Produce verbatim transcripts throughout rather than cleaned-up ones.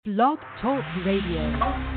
Blog Talk Radio.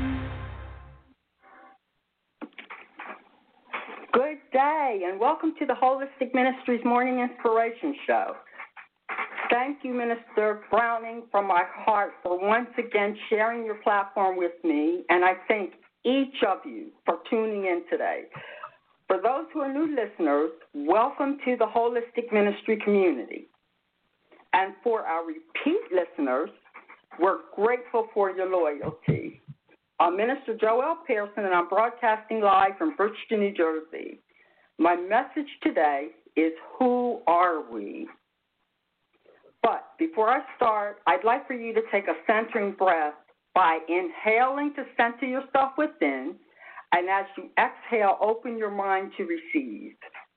Good day, and welcome to the Holistic Ministries Morning Inspiration Show. Thank you, Minister Browning, from my heart for once again sharing your platform with me, and I thank each of you for tuning in today. For those who are new listeners, welcome to the Holistic Ministry community. And for our repeat listeners, we're grateful for your loyalty. I'm Minister Joelle Pearson, and I'm broadcasting live from Bridgeton, New Jersey. My message today is, who are we? But before I start, I'd like for you to take a centering breath by inhaling to center yourself within, and as you exhale, open your mind to receive.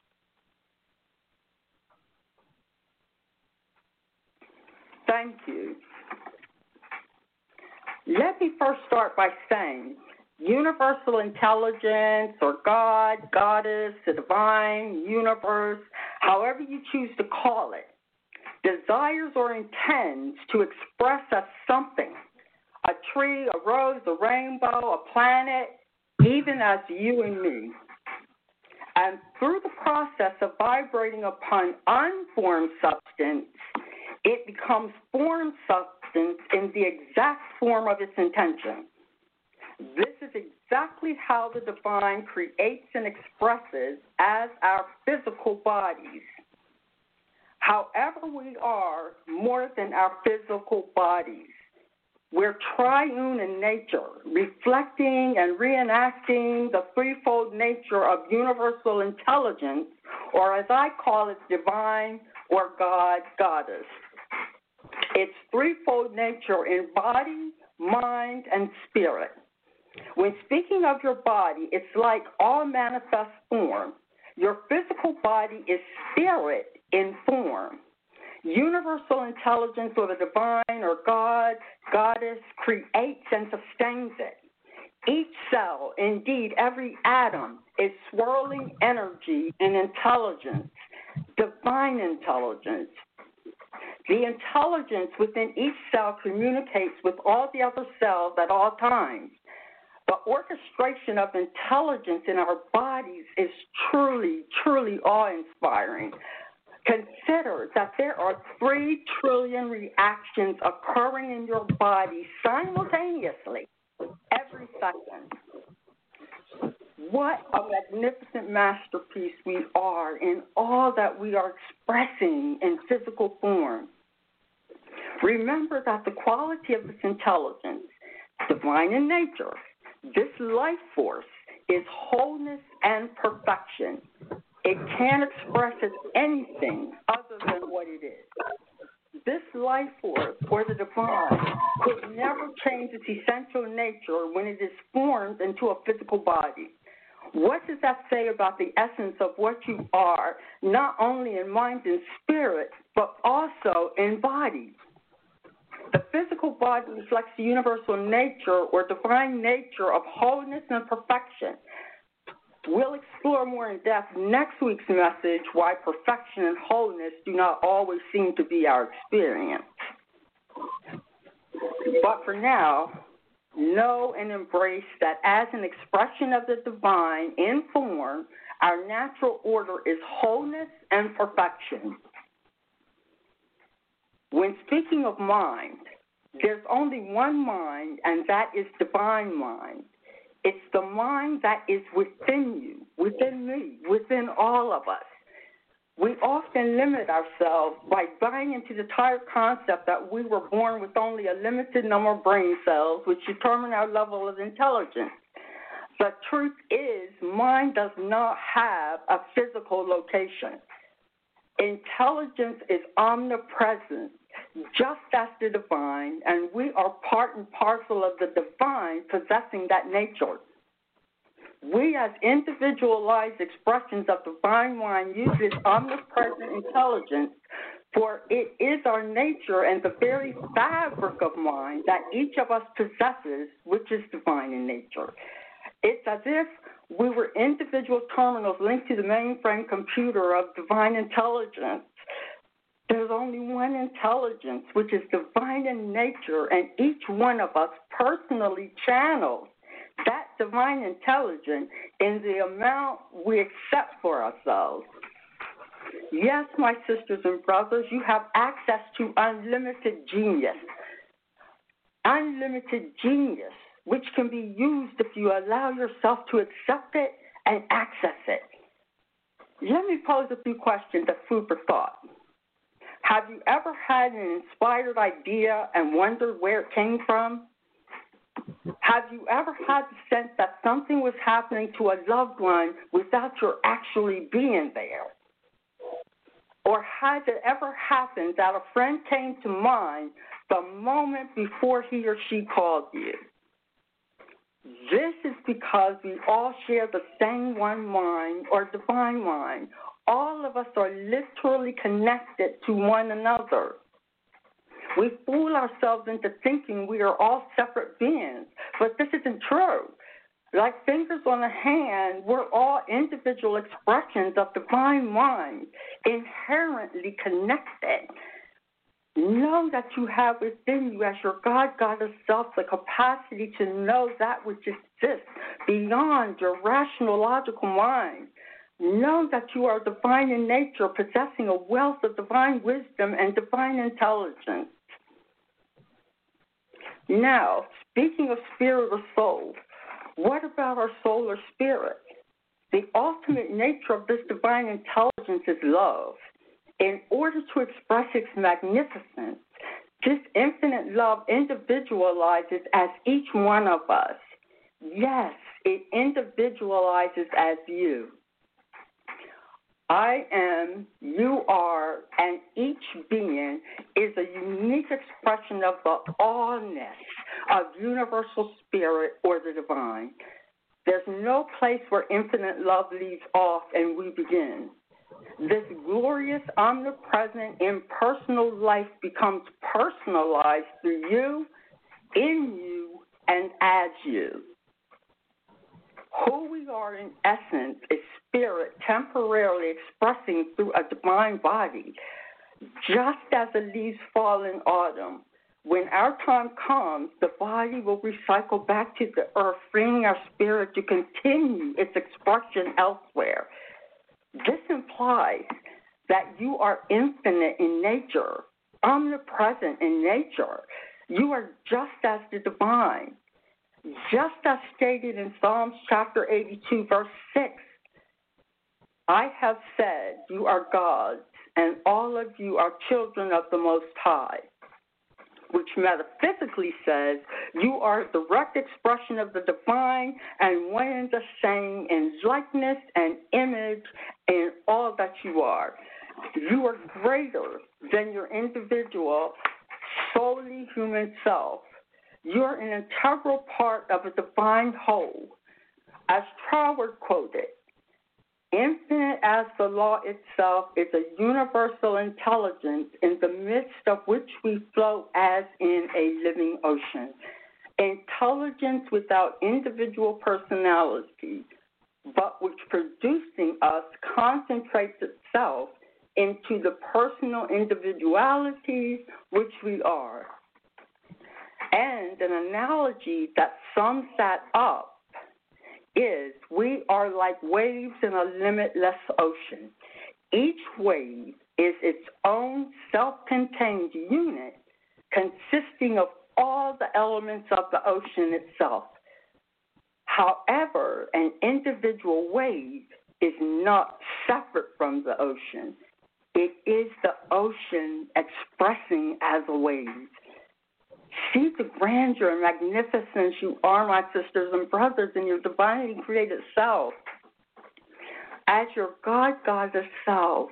Thank you. Let me first start by saying universal intelligence or God, goddess, the divine, universe, however you choose to call it, desires or intends to express as something, a tree, a rose, a rainbow, a planet, even as you and me. And through the process of vibrating upon unformed substance, it becomes formed substance in the exact form of its intention. This is exactly how the divine creates and expresses as our physical bodies. However, we are more than our physical bodies. We're triune in nature, reflecting and reenacting the threefold nature of universal intelligence, or as I call it, divine or God, goddess. Its threefold nature in body, mind, and spirit. When speaking of your body, it's like all manifest form. Your physical body is spirit in form. Universal intelligence, or the divine or God, goddess, creates and sustains it. Each cell, indeed every atom, is swirling energy and intelligence, divine intelligence. The intelligence within each cell communicates with all the other cells at all times. The orchestration of intelligence in our bodies is truly, truly awe-inspiring. Consider that there are three trillion reactions occurring in your body simultaneously every second. What a magnificent masterpiece we are in all that we are expressing in physical form. Remember that the quality of this intelligence, divine in nature, this life force, is wholeness and perfection. It can't express as anything other than what it is. This life force, or the divine, could never change its essential nature when it is formed into a physical body. What does that say about the essence of what you are, not only in mind and spirit, but also in body? The physical body reflects the universal nature or divine nature of wholeness and perfection. We'll explore more in depth next week's message, why perfection and wholeness do not always seem to be our experience. But for now, know and embrace that as an expression of the divine in form, our natural order is wholeness and perfection. When speaking of mind, there's only one mind, and that is divine mind. It's the mind that is within you, within me, within all of us. We often limit ourselves by buying into the tired concept that we were born with only a limited number of brain cells, which determine our level of intelligence. The truth is, mind does not have a physical location. Intelligence is omnipresent, just as the divine, and we are part and parcel of the divine possessing that nature. We, as individualized expressions of divine mind, use this omnipresent intelligence, for it is our nature and the very fabric of mind that each of us possesses, which is divine in nature. It's as if we were individual terminals linked to the mainframe computer of divine intelligence. There's only one intelligence, which is divine in nature, and each one of us personally channels that divine intelligence in the amount we accept for ourselves. Yes, my sisters and brothers, you have access to unlimited genius. Unlimited genius, which can be used if you allow yourself to accept it and access it. Let me pose a few questions as food for thought. Have you ever had an inspired idea and wondered where it came from? Have you ever had the sense that something was happening to a loved one without your actually being there? Or has it ever happened that a friend came to mind the moment before he or she called you? This is because we all share the same one mind or divine mind. All of us are literally connected to one another. We fool ourselves into thinking we are all separate beings, but this isn't true. Like fingers on a hand, we're all individual expressions of divine mind, inherently connected. Know that you have within you as your God, Goddess self, the capacity to know that which exists beyond your rational, logical mind. Know that you are divine in nature, possessing a wealth of divine wisdom and divine intelligence. Now, speaking of spirit or soul, what about our soul or spirit? The ultimate nature of this divine intelligence is love. In order to express its magnificence, this infinite love individualizes as each one of us. Yes, it individualizes as you. I am, you are, and each being is a unique expression of the allness of universal spirit or the divine. There's no place where infinite love leaves off and we begin. This glorious, omnipresent, impersonal life becomes personalized through you, in you, and as you. Who we are in essence is spirit temporarily expressing through a divine body. Just as the leaves fall in autumn, when our time comes, the body will recycle back to the earth, freeing our spirit to continue its expression elsewhere. This implies that you are infinite in nature, omnipresent in nature. You are just as the divine. Just as stated in Psalms chapter eighty-two, verse six, I have said you are gods, and all of you are children of the Most High, which metaphysically says you are a direct expression of the divine and one and the same in likeness and image in all that you are. You are greater than your individual, solely human self. You're an integral part of a divine whole. As Troward quoted, infinite as the law itself is a universal intelligence in the midst of which we float as in a living ocean. Intelligence without individual personality, but which producing us concentrates itself into the personal individualities which we are. And an analogy that sums that up is we are like waves in a limitless ocean. Each wave is its own self-contained unit consisting of all the elements of the ocean itself. However, an individual wave is not separate from the ocean. It is the ocean expressing as a wave. See the grandeur and magnificence you are, my sisters and brothers, in your divinely created self. As your God, Goddess self,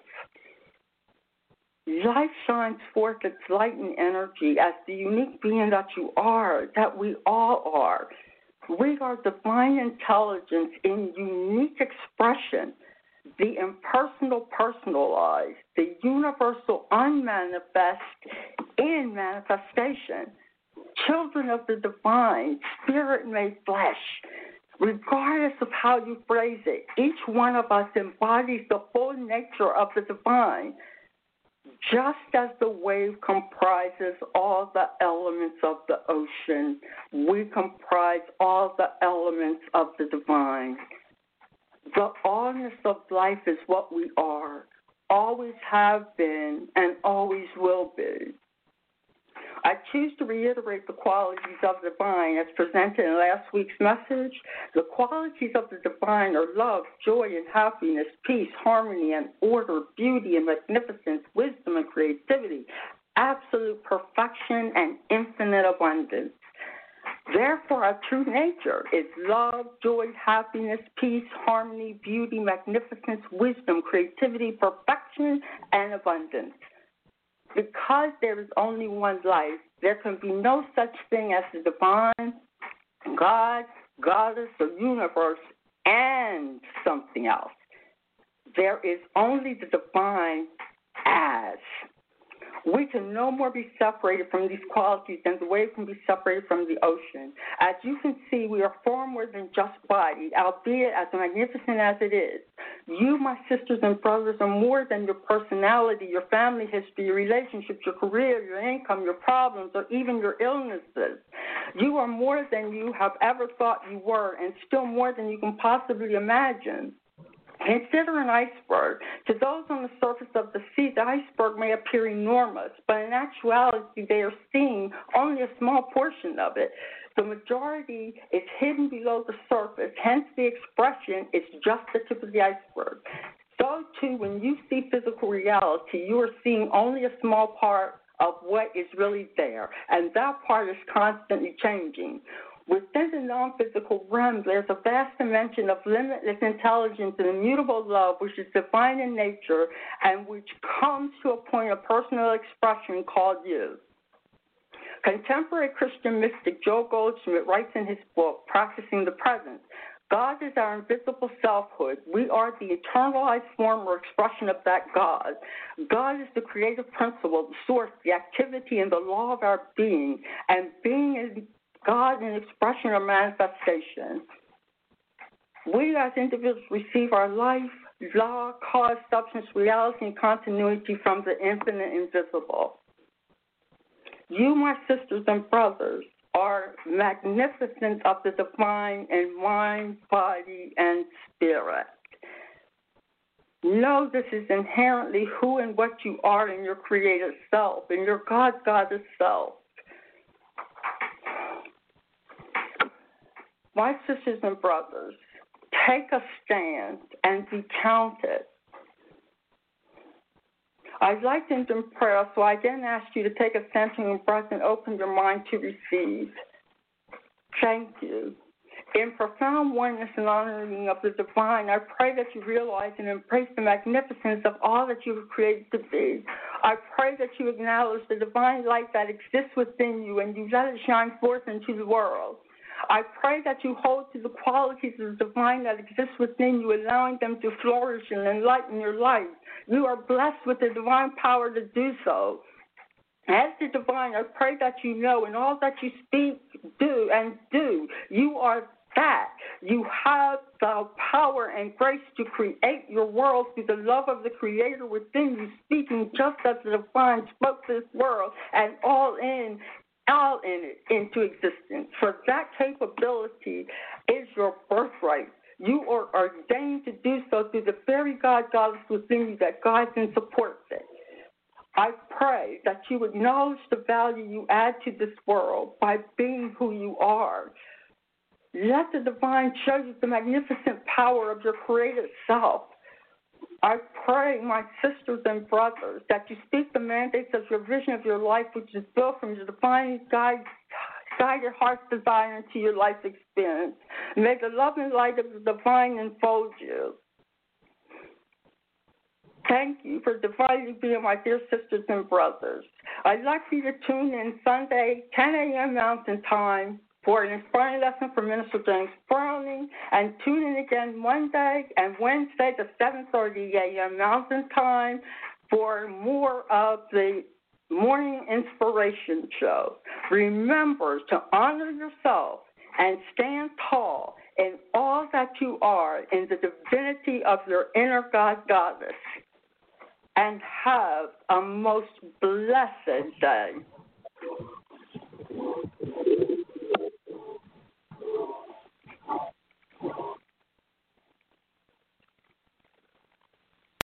life shines forth its light and energy as the unique being that you are, that we all are. We are divine intelligence in unique expression, the impersonal personalized, the universal unmanifest in manifestation. Children of the divine, spirit made flesh. Regardless of how you phrase it, each one of us embodies the full nature of the divine. Just as the wave comprises all the elements of the ocean, we comprise all the elements of the divine. The allness of life is what we are, always have been, and always will be. I choose to reiterate the qualities of the divine as presented in last week's message. The qualities of the divine are love, joy, and happiness, peace, harmony, and order, beauty, and magnificence, wisdom, and creativity, absolute perfection, and infinite abundance. Therefore, our true nature is love, joy, happiness, peace, harmony, beauty, magnificence, wisdom, creativity, perfection, and abundance. Because there is only one life, there can be no such thing as the divine, God, goddess, or universe, and something else. There is only the divine as. We can no more be separated from these qualities than the wave can be separated from the ocean. As you can see, we are far more than just body, albeit as magnificent as it is. You, my sisters and brothers, are more than your personality, your family history, your relationships, your career, your income, your problems, or even your illnesses. You are more than you have ever thought you were, and still more than you can possibly imagine. Consider an iceberg. To those on the surface of the sea, the iceberg may appear enormous, but in actuality, they are seeing only a small portion of it. The majority is hidden below the surface, hence the expression, it's just the tip of the iceberg. So, too, when you see physical reality, you are seeing only a small part of what is really there, and that part is constantly changing. Within the non-physical realm, there's a vast dimension of limitless intelligence and immutable love, which is divine in nature and which comes to a point of personal expression called you. Contemporary Christian mystic Joel Goldsmith writes in his book, Practicing the Present, God is our invisible selfhood. We are the eternalized form or expression of that God. God is the creative principle, the source, the activity, and the law of our being, and being is God in expression or manifestation. We as individuals receive our life, law, cause, substance, reality, and continuity from the infinite invisible. You, my sisters and brothers, are magnificent of the divine in mind, body, and spirit. Know this is inherently who and what you are in your created self, in your God-Goddess self. My sisters and brothers, take a stand and be counted. I'd like to end in prayer, so I again ask you to take a centering breath and open your mind to receive. Thank you. In profound oneness and honoring of the divine, I pray that you realize and embrace the magnificence of all that you were created to be. I pray that you acknowledge the divine light that exists within you and you let it shine forth into the world. I pray that you hold to the qualities of the divine that exist within you, allowing them to flourish and enlighten your life. You are blessed with the divine power to do so. As the divine, I pray that you know in all that you speak, do, and do, you are that. You have the power and grace to create your world through the love of the Creator within you, speaking just as the divine spoke this world and all in all in it into existence. For that capability is your birthright. You are ordained to do so through the very God Goddess within you that guides and supports it. I pray that you acknowledge the value you add to this world by being who you are. Let the divine show you the magnificent power of your created self. I pray, my sisters and brothers, that you speak the mandates of your vision of your life, which is built from your divine guide, guide your heart's desire into your life experience. May the love and light of the divine enfold you. Thank you for divinely being my dear sisters and brothers. I'd like for you to tune in Sunday, ten a.m. Mountain Time, for an inspiring lesson from Minister James Browning, and tune in again Monday and Wednesday at seven thirty a.m. Mountain Time for more of the Morning Inspiration Show. Remember to honor yourself and stand tall in all that you are in the divinity of your inner God Goddess. and have a most blessed day.